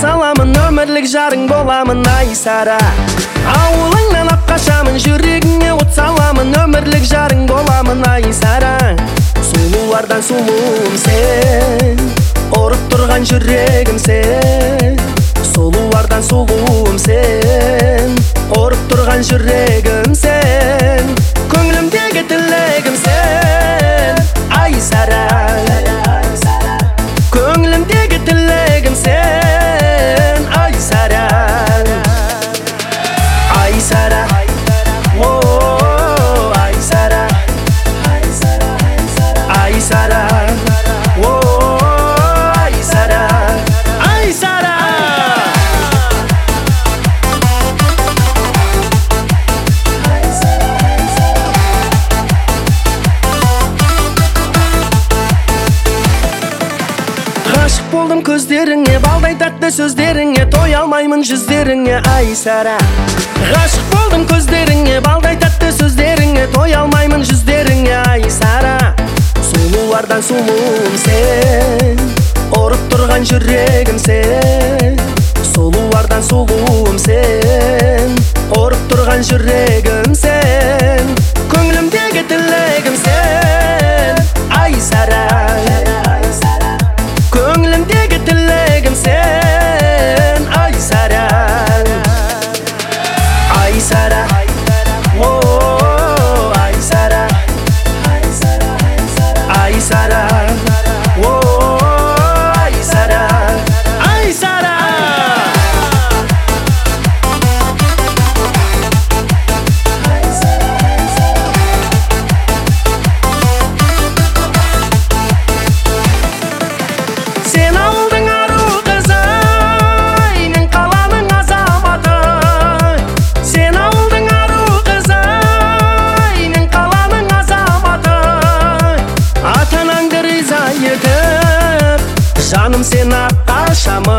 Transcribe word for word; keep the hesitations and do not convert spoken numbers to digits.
саламын, өмірлік жарың боламын, ай Сара. Ауылыңнан ап қашамын, жүрегіңе от саламын, өмірлік жарың боламын, ай Сара. Сұлулардан сұлуым сен, ұрып тұрған жүрегім сен. Сұлулардан сұлуым сен, ұрып тұрған жүрегім сен. Көңілімдегі тілегім сен, ай Сара. Көңілімдегі тілегім сен, ай Сара. Ай Сара, о, ай Сара. Ай Сара, о, ай Сара. Ай Сара. Ғашық болдым көздеріңе, балдай тәтті сөздеріңе, той алмаймын жүздеріңе, ай Сара. Ғашық болдым көздеріңе, балдай тәтті сөздеріңе, той алмаймын жүздеріңе, ай Сара. Сұлулардан сұлуым сен, ұрып тұрған жүрегім сен. Сұлулардан сұлуым сен, ұрып тұрған жүрегім сен. Көңілімдегі тілегім сен, ай Сара. Көңілімдегі тілегім сен, ай Сара. Ай Сара, о, ай Сара. Ай Сара, о, ай Сара. Ай Сара. Сен ауылдың ару қызы, мен қаланың азаматы. Сен ауылдың ару қызы, мен қаланың азаматы. Ата-анаңды риза етіп, жаным сені ақ қашамын.